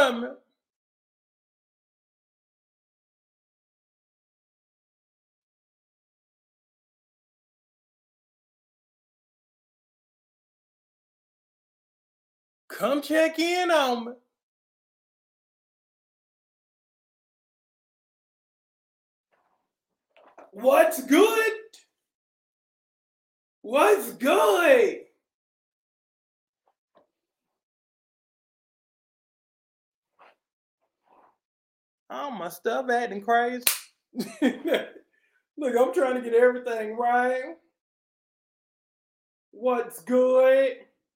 on. Come check in on me. What's good? What's good? Oh, my stuff acting crazy. Look, I'm trying to get everything right. What's good?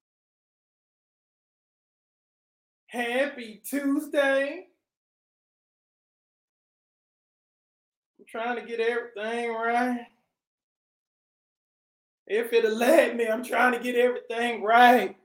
Happy Tuesday. I'm trying to get everything right. If it'll let me, I'm trying to get everything right.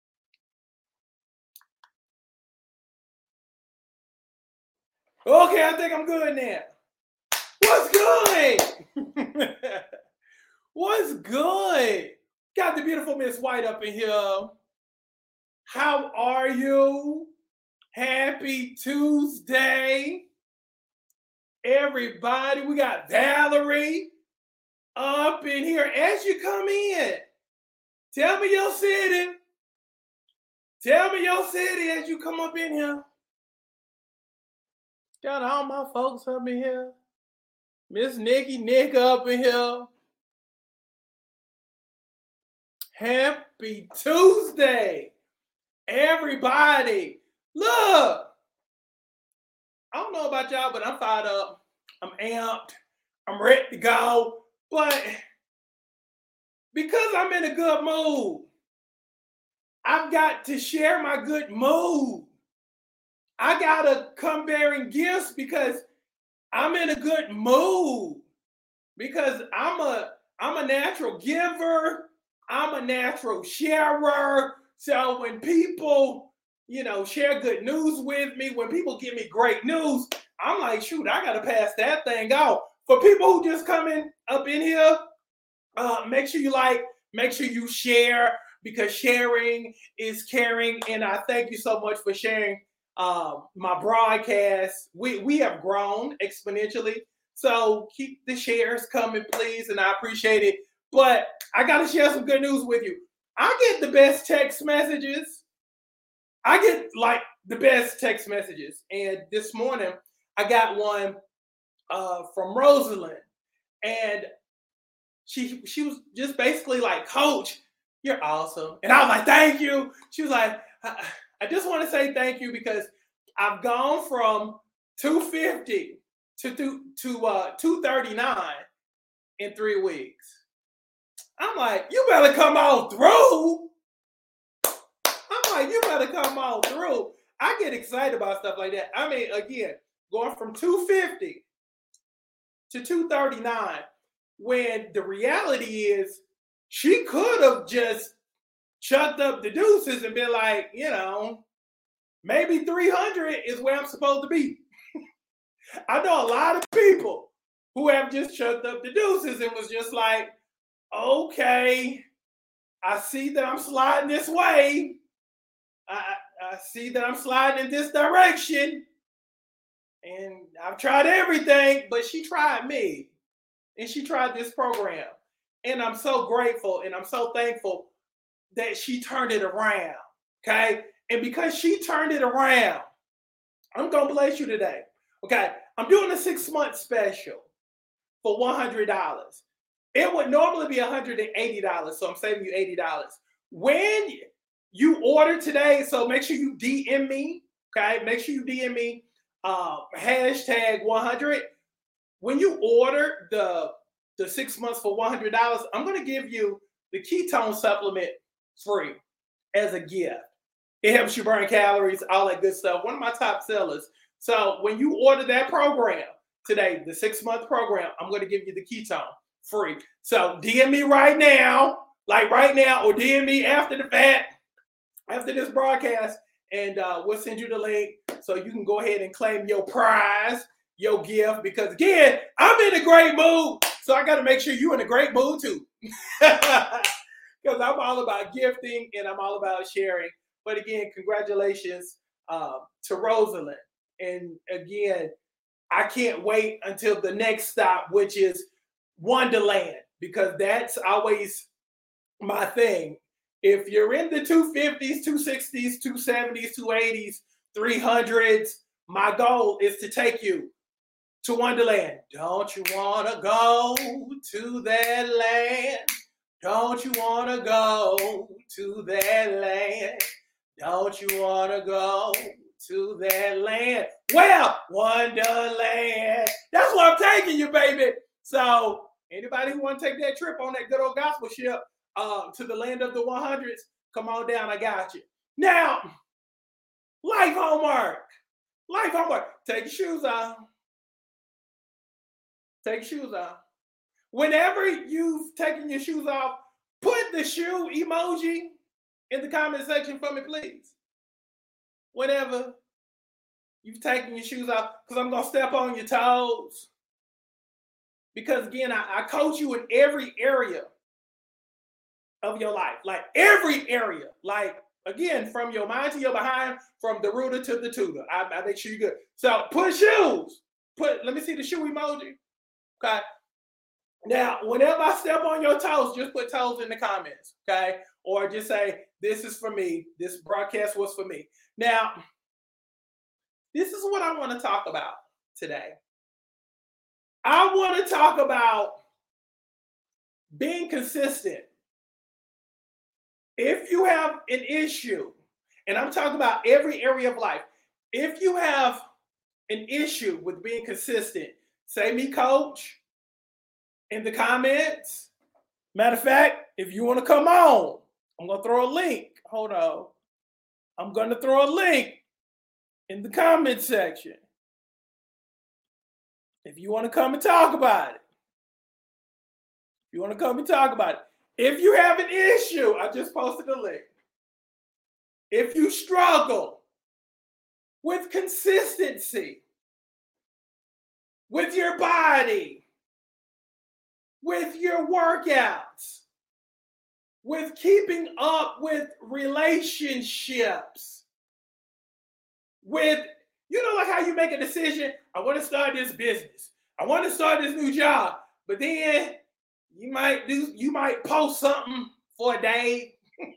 Okay, I think I'm good now. What's good? What's good? Got the beautiful Miss White up in here. How are you? Happy Tuesday. Everybody, we got Valerie up in here. As you come in, tell me your city. Tell me your city as you come up in here. Got all my folks up in here. Miss Nick up in here. Happy Tuesday, everybody. Look, I don't know about y'all, but I'm fired up. I'm amped. I'm ready to go. But because I'm in a good mood, I've got to share my good mood. I gotta come bearing gifts because I'm in a good mood. Because I'm a natural giver. I'm a natural sharer. So when people, share good news with me, when people give me great news, I'm like, shoot, I gotta pass that thing out. For people who just coming up in here, make sure you like, make sure you share, because sharing is caring. And I thank you so much for sharing my broadcast. We have grown exponentially. So keep the shares coming, please. And I appreciate it. But I got to share some good news with you. I get the best text messages. I get like the best text messages. And this morning, I got one from Rosalind. And she was just basically like, Coach, you're awesome. And I was like, thank you. She was like, I just want to say thank you because I've gone from 250 to 239 in 3 weeks. I'm like, you better come on through. I'm like, you better come on through. I get excited about stuff like that. I mean, again, going from 250 to 239, when the reality is she could have just chucked up the deuces and been like, maybe 300 is where I'm supposed to be. I know a lot of people who have just chucked up the deuces and was just like, okay, I see that I'm sliding this way. I see that I'm sliding in this direction. And I've tried everything, but she tried me. And she tried this program. And I'm so grateful and I'm so thankful that she turned it around. Okay? And because she turned it around, I'm going to bless you today. Okay? I'm doing a 6-month special for $100. It would normally be $180, so I'm saving you $80. When you order today, so make sure you DM me, okay? Make sure you DM me, hashtag 100. When you order the 6 months for $100, I'm going to give you the ketone supplement free as a gift. It helps you burn calories, all that good stuff. One of my top sellers. So when you order that program today, the 6-month program, I'm going to give you the ketone free. So DM me right now, or DM me after the fact, after this broadcast, and we'll send you the link so you can go ahead and claim your prize, your gift, because again, I'm in a great mood, so I got to make sure you're in a great mood too. Because I'm all about gifting and I'm all about sharing. But again, congratulations to Rosalind. And again, I can't wait until the next stop, which is Wonderland, because that's always my thing. If you're in the 250s, 260s, 270s, 280s, 300s, my goal is to take you to Wonderland. Don't you want to go to that land? Don't you want to go to that land? Don't you want to go to that land? Well, Wonderland. That's where I'm taking you, baby. So anybody who want to take that trip on that good old gospel ship to the land of the 100s, come on down. I got you. Now, life homework. Life homework. Take your shoes off. Take your shoes off. Whenever you've taken your shoes off, put the shoe emoji in the comment section for me, please. Whenever you've taken your shoes off, because I'm going to step on your toes. Because again, I coach you in every area of your life. Like every area. Like, again, from your mind to your behind, from the rooter to the tutor. I make sure you're good. So put shoes. Let me see the shoe emoji. Okay. Now, whenever I step on your toes, just put toes in the comments, okay? Or just say, this is for me. This broadcast was for me. Now, this is what I want to talk about today. I want to talk about being consistent. If you have an issue, and I'm talking about every area of life, if you have an issue with being consistent, say me, coach, in the comments. Matter of fact, if you want to come on, I'm going to throw a link. Hold on. I'm going to throw a link in the comment section. If you want to come and talk about it. If you want to come and talk about it. If you have an issue, I just posted a link. If you struggle with consistency, with your body, with your workouts, with keeping up with relationships, with, like how you make a decision, I want to start this business. I want to start this new job. But then you might post something for a day.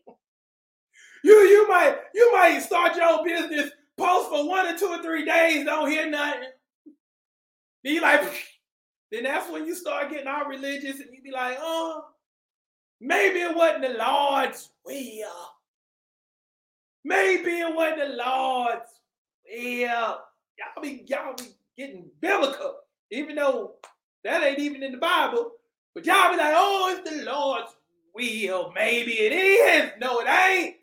you might start your own business, post for 1 or 2 or 3 days, don't hear nothing. Then you then that's when you start getting all religious and you be like, oh, maybe it wasn't the Lord's will. Maybe it wasn't the Lord's will. Y'all be getting biblical, even though that ain't even in the Bible. But y'all be like, oh, it's the Lord's will. Maybe it is. No, it ain't.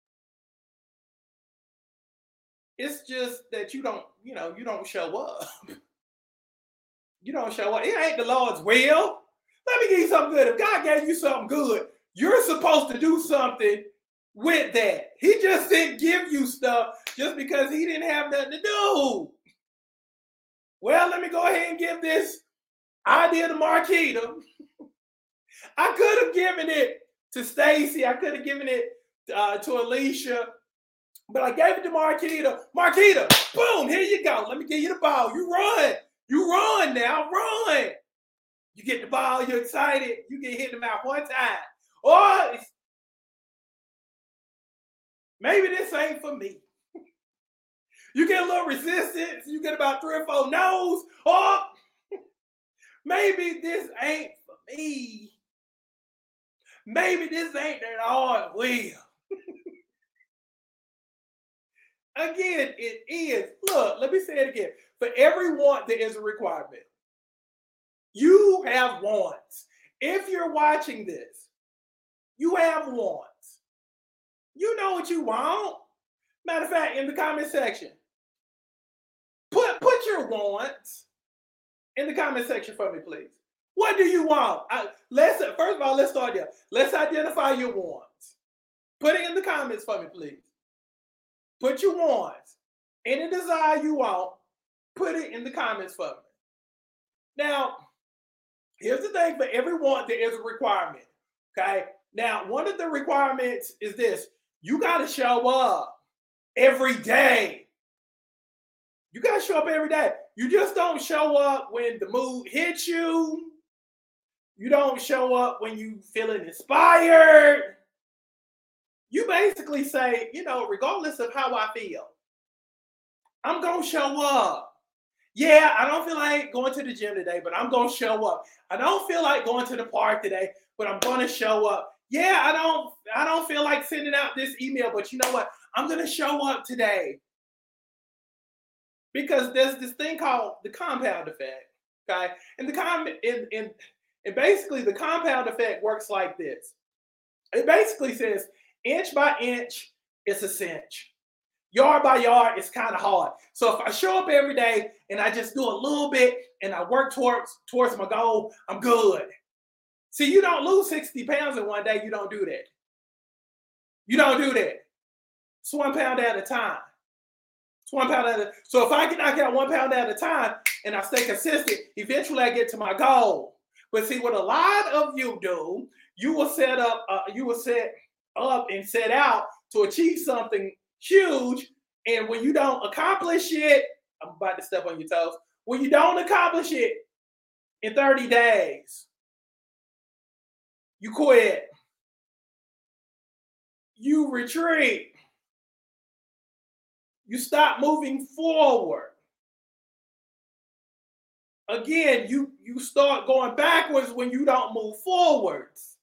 It's just that you don't show up. You don't show up. It ain't the Lord's will. Let me give you something good. If God gave you something good, you're supposed to do something with that. He just didn't give you stuff just because he didn't have nothing to do. Well, let me go ahead and give this idea to Marquita. I could have given it to Stacy. I could have given it to Alicia. But I gave it to Marquita. Marquita, boom, here you go. Let me give you the ball. You run. You run now, run. You get the ball, you're excited. You get hit in the mouth one time. Or maybe this ain't for me. You get a little resistance. You get about 3 or 4 no's. Or maybe this ain't for me. Maybe this ain't that Lord's will. Again, it is. Look, let me say it again. For every want, there is a requirement. You have wants. If you're watching this, you have wants. You know what you want. Matter of fact, in the comment section, put your wants in the comment section for me, please. What do you want? First of all, let's start there. Let's identify your wants. Put it in the comments for me, please. Put your wants. Any desire you want, put it in the comments for me. Now, here's the thing. For every want, there is a requirement. Okay? Now, one of the requirements is this. You got to show up every day. You got to show up every day. You just don't show up when the mood hits you. You don't show up when you feeling inspired. You basically say, regardless of how I feel, I'm going to show up. Yeah, I don't feel like going to the gym today, but I'm going to show up. I don't feel like going to the park today, but I'm going to show up. Yeah, I don't feel like sending out this email, but you know what? I'm going to show up today. Because there's this thing called the compound effect, okay? And basically the compound effect works like this. It basically says inch by inch, it's a cinch. Yard by yard, it's kind of hard. So if I show up every day and I just do a little bit and I work towards my goal, I'm good. See, you don't lose 60 pounds in one day. You don't do that. You don't do that. It's 1 pound at a time. It's 1 pound at a time. So if I can knock out 1 pound at a time and I stay consistent, eventually I get to my goal. But see, what a lot of you do, you will set up and set out to achieve something huge, and when you don't accomplish it, I'm about to step on your toes. When you don't accomplish it in 30 days, you quit. You retreat. You stop moving forward. Again, you start going backwards when you don't move forwards.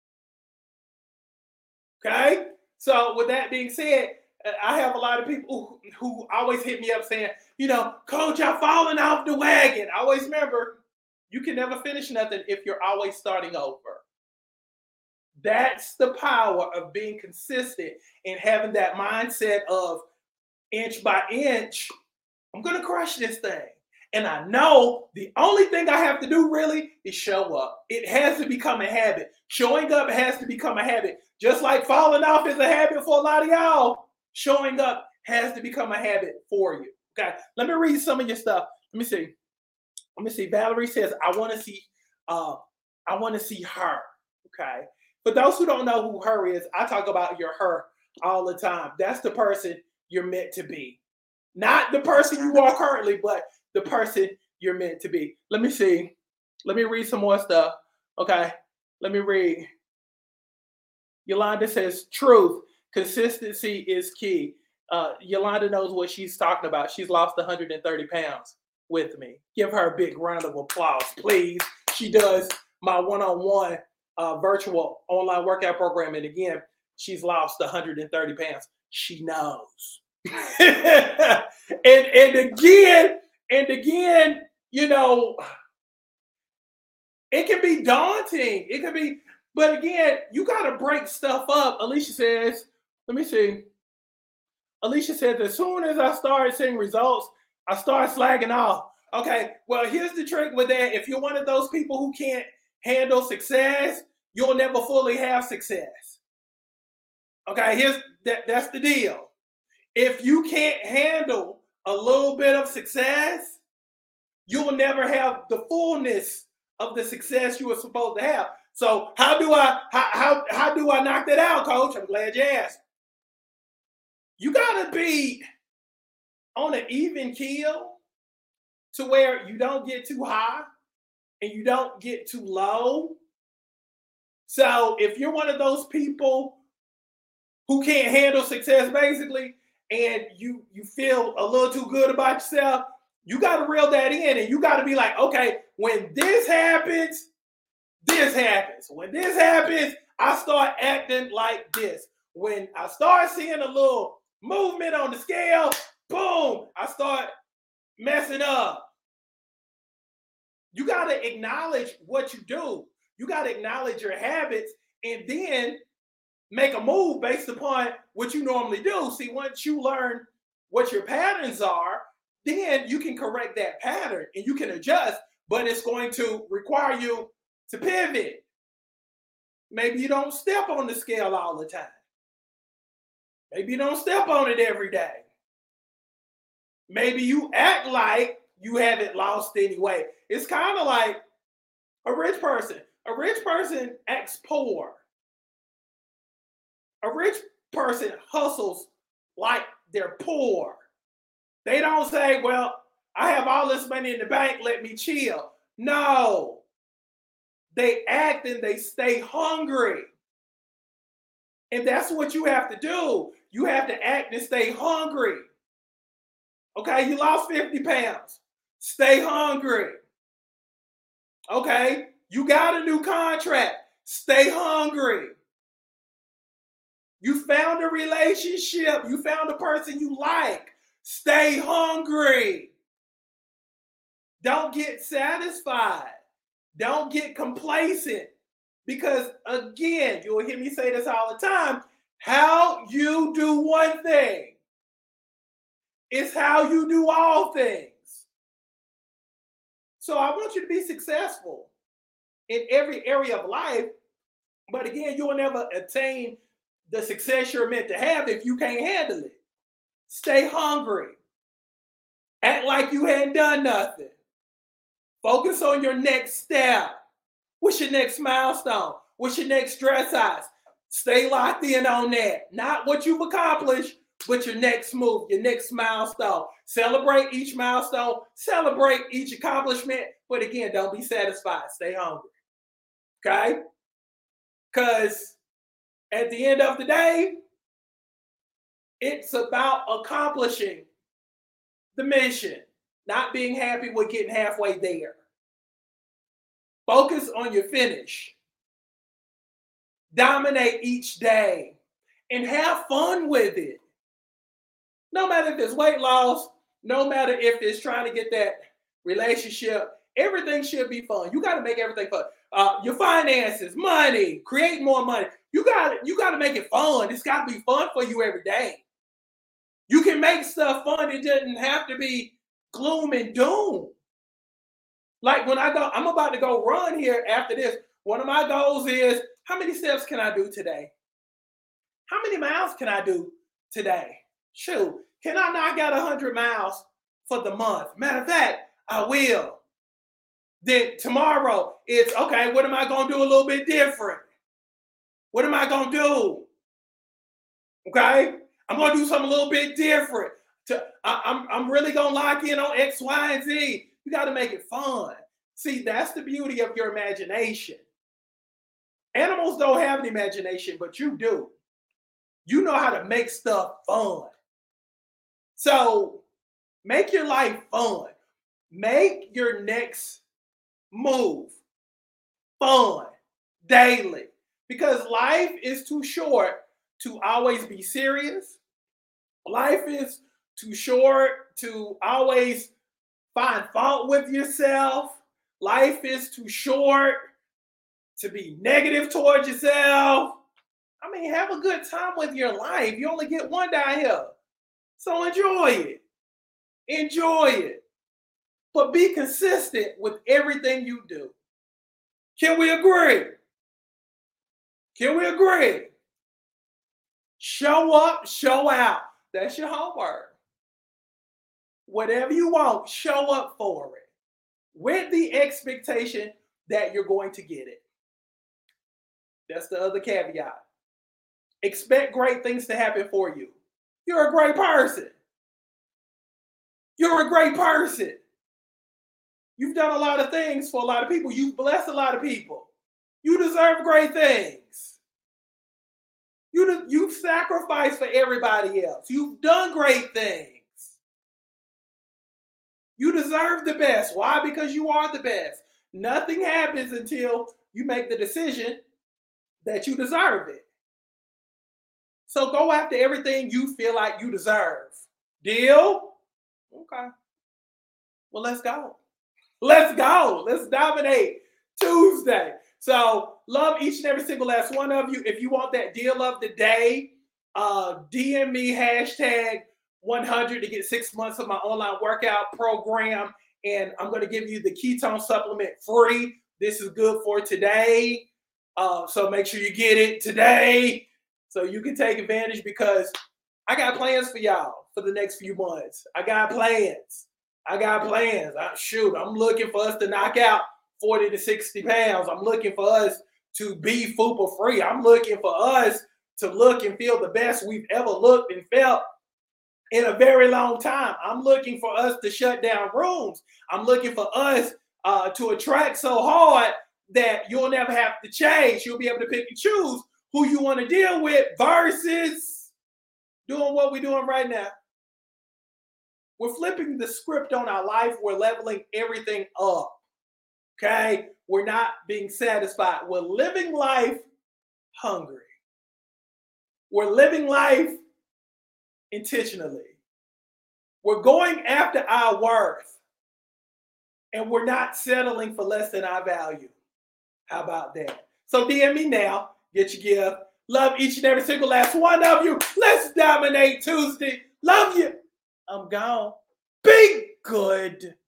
Okay? So with that being said, I have a lot of people who always hit me up saying, Coach, I've fallen off the wagon. I always remember, you can never finish nothing if you're always starting over. That's the power of being consistent and having that mindset of inch by inch, I'm going to crush this thing. And I know the only thing I have to do really is show up. It has to become a habit. Showing up has to become a habit. Just like falling off is a habit for a lot of y'all, showing up has to become a habit for you. Okay, let me read some of your stuff. Let me see. Valerie says, I want to see her. Okay. For those who don't know who her is, I talk about your her all the time. That's the person you're meant to be. Not the person you are currently, but the person you're meant to be. Let me see. Let me read some more stuff. Okay. Let me read. Yolanda says, truth, consistency is key. Yolanda knows what she's talking about. She's lost 130 pounds with me. Give her a big round of applause, please. She does my one-on-one virtual online workout program. And again, she's lost 130 pounds. She knows. and again, it can be daunting. It can be, but again, you got to break stuff up. Alicia says, let me see. Alicia says, as soon as I started seeing results, I started slagging off. Okay, well, here's the trick with that. If you're one of those people who can't handle success, you'll never fully have success. Okay, that's the deal. If you can't handle a little bit of success, you will never have the fullness of the success you were supposed to have. So how do I knock that out, Coach? I'm glad you asked. You gotta be on an even keel to where you don't get too high and you don't get too low. So if you're one of those people who can't handle success, basically, and you feel a little too good about yourself, you got to reel that in, and you got to be like, okay, when this happens, this happens. When this happens, I start acting like this. When I start seeing a little movement on the scale, boom, I start messing up. You got to acknowledge what you do. You got to acknowledge your habits and then make a move based upon what you normally do. See, once you learn what your patterns are, then you can correct that pattern and you can adjust, but it's going to require you to pivot. Maybe you don't step on the scale all the time. Maybe you don't step on it every day. Maybe you act like you haven't lost anyway. It's kind of like a rich person. A rich person acts poor. A rich person hustles like they're poor. They don't say, well, I have all this money in the bank, let me chill. No. They act and they stay hungry. And that's what you have to do. You have to act and stay hungry. Okay, you lost 50 pounds. Stay hungry. Okay, you got a new contract. Stay hungry. You found a relationship. You found a person you like. Stay hungry. Don't get satisfied. Don't get complacent. Because again, you'll hear me say this all the time. How you do one thing is how you do all things. So I want you to be successful in every area of life. But again, you will never attain the success you're meant to have if you can't handle it. Stay hungry. Act like you hadn't done nothing. Focus on your next step. What's your next milestone? What's your next dress size? Stay locked in on that. Not what you've accomplished, but your next move, your next milestone. Celebrate each milestone. Celebrate each accomplishment. But again, don't be satisfied. Stay hungry. Okay? Because at the end of the day, it's about accomplishing the mission, not being happy with getting halfway there. Focus on your finish. Dominate each day and have fun with it. No matter if it's weight loss, no matter if it's trying to get that relationship, everything should be fun. You got to make everything fun. Your finances, money, create more money. You got to make it fun. It's got to be fun for you every day. You can make stuff fun. It doesn't have to be gloom and doom. Like when I'm about to go run here after this. One of my goals is, how many steps can I do today? How many miles can I do today? Shoot, can I knock out 100 miles for the month? Matter of fact, I will. Then tomorrow, it's okay, what am I going to do a little bit different? What am I going to do? Okay? I'm going to do something a little bit different. I'm really going to lock in on X, Y, and Z. You got to make it fun. See, that's the beauty of your imagination. Animals don't have an imagination, but you do. You know how to make stuff fun. So make your life fun. Make your next move fun daily. Because life is too short to always be serious. Life is too short to always find fault with yourself. Life is too short to be negative towards yourself. I mean, have a good time with your life. You only get one down here. So enjoy it. Enjoy it. But be consistent with everything you do. Can we agree? Can we agree? Show up, show out. That's your homework. Whatever you want, show up for it. With the expectation that you're going to get it. That's the other caveat. Expect great things to happen for you. You're a great person. You're a great person. You've done a lot of things for a lot of people. You've blessed a lot of people. You deserve great things. You've sacrificed for everybody else. You've done great things. You deserve the best. Why? Because you are the best. Nothing happens until you make the decision that you deserve it. So go after everything you feel like you deserve. Deal? Okay. Well, let's go. Let's go. Let's dominate Tuesday. So love each and every single last one of you. If you want that deal of the day, DM me #100 to get 6 months of my online workout program. And I'm going to give you the ketone supplement free. This is good for today. So make sure you get it today so you can take advantage, because I got plans for y'all for the next few months. I got plans. I'm looking for us to knock out 40 to 60 pounds. I'm looking for us to be FUPA free. I'm looking for us to look and feel the best we've ever looked and felt in a very long time. I'm looking for us to shut down rooms. I'm looking for us to attract so hard that you'll never have to change. You'll be able to pick and choose who you want to deal with versus doing what we're doing right now. We're flipping the script on our life. We're leveling everything up. Okay? We're not being satisfied. We're living life hungry. We're living life intentionally. We're going after our worth. And we're not settling for less than our value. How about that? So DM me now. Get your gift. Love each and every single last one of you. Let's dominate Tuesday. Love you. I'm gone. Be good.